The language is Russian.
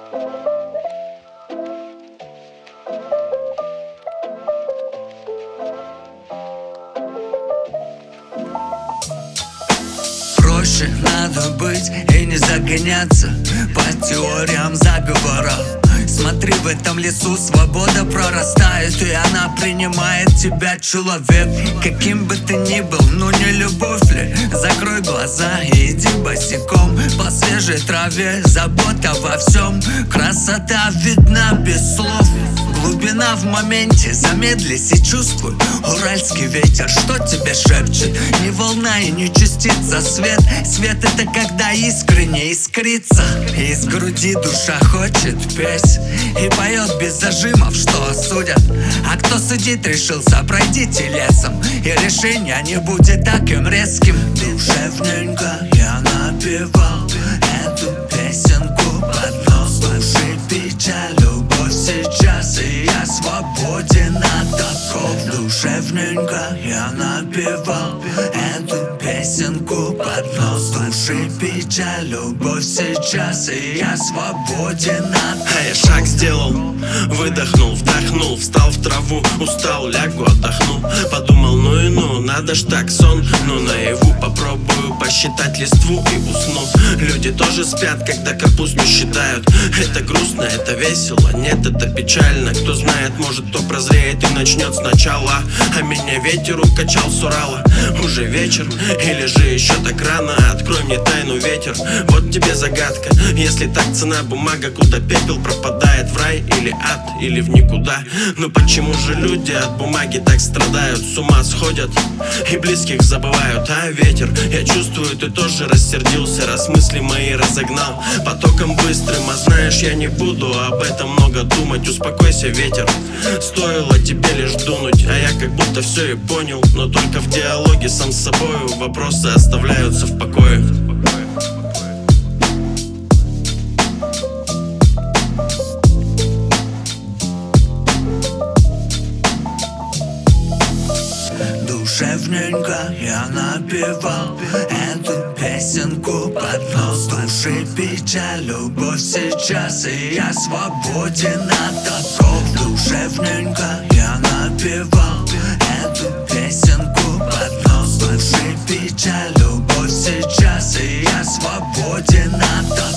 Проще надо быть и не загоняться по теориям заговора. Смотри, в этом лесу свобода прорастает, и она принимает тебя, человек. Каким бы ты ни был, ну не любовь ли? Закрой глаза и иди босиком по свежей траве. Забота во всем, красота видна без слов. Глубина в моменте, замедлись и чувствуй уральский ветер, что тебе шепчет. Не волна и не частица, свет. Свет — это когда искренне искрится. Из груди душа хочет петь и поет без зажимов, что осудят. А кто судить решился, пройдите лесом, и решение не будет таким резким. Душевненько я напевал эту песенку под нос. Души печаль, любовь сейчас, и я свободен от оков. Душевненько я напевал эту песенку под нос. Души печаль, любовь сейчас, и я свободен от оков. А я шаг сделал, выдохнул, вдохнул, встал в траву, устал, лягу, отдохну. Подумал, ну и ну, надо ж так, сон, но наяву попробую посчитать листву и усну. Люди тоже спят, когда капусту считают. Это грустно, это весело, нет, это печально. Кто знает, может, кто прозреет и начнет сначала. А меня ветер укачал с Урала. Уже вечер, или же еще так рано? Открой мне тайну, ветер, вот тебе загадка. Если так, цена бумага, куда пепел пропадает? В рай или ад, или в никуда? Но почему же люди от бумаги так страдают? С ума сходят и близких забывают. А ветер, я чувствую, ты тоже рассердился, раз мысли мои разогнал потоком быстрым. А знаешь, я не буду об этом много думать. Успокойся, ветер, стоило тебе лишь дунуть. А я как будто все и понял, но только в диалоге сам с собою. Вопросы оставляются в покое. Душевненько я напевал эту песенку под нос. Души печаль, любовь сейчас, и я свободен от оков. Душевненько я напевал эту песенку под нос. Души печаль, любовь сейчас, и я свободен от оков.